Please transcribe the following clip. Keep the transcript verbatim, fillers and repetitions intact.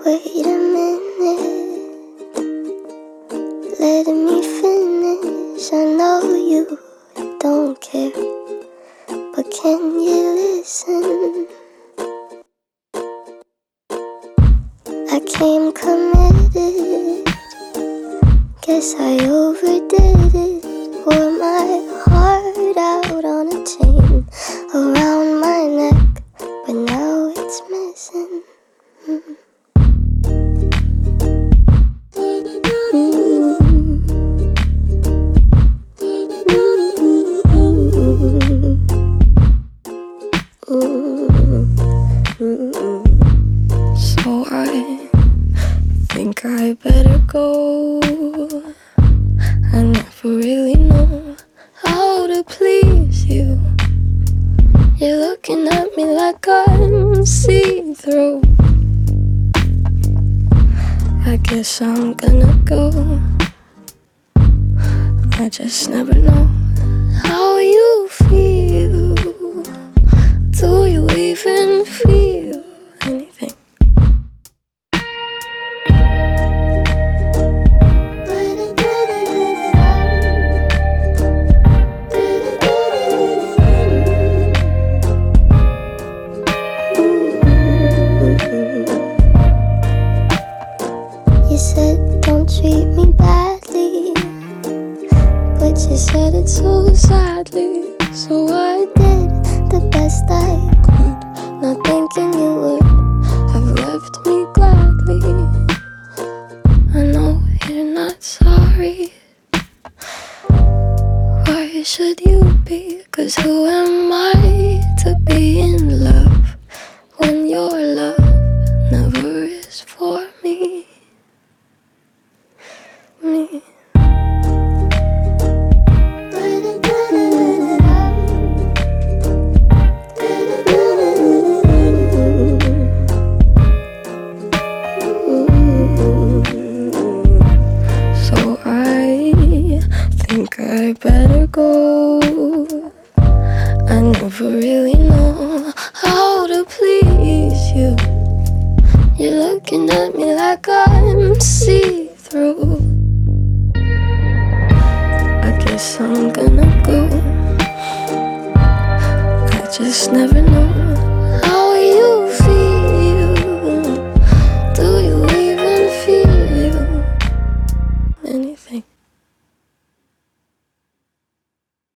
Wait a minute, letting me finish. I know you don't care, but can you listen? I came committed, guess I overdid it. Wore my heart out on a chain around my neck, but now it's missing. Mm. So I think I better go. I never really know how to please you. You're looking at me like I'm see-through. I guess I'm gonna go. I just never know how you feel. Do you even feel anything? You said don't treat me badly, but you said it so sadly. So I did the best I could, not thinking you would have left me gladly. I know you're not sorry. Why should you be? 'Cause who am I to be in love when your love never is for me? Me. So I think I better go. I never really know how to please you. You're looking at me like I'm see-through. I guess I'm gonna go. I just never know